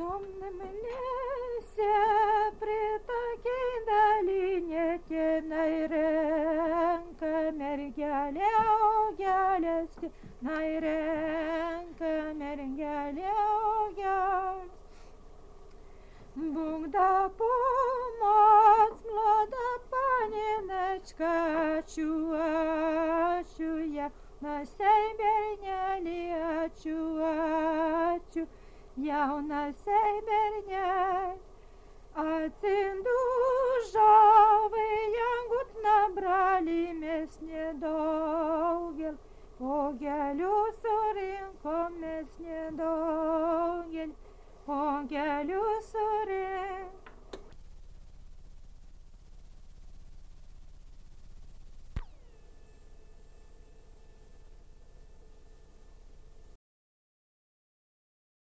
Темным лесе при такій долине темной ренка мергеля огялести, найренка мергеля огялести. Бог да помоц, млада паніночка, чу я на себе не лечу, я на себе не, а цин дужавый ягод набрали мес недолгел, огелю соринко мес недолгел, огелю соринко.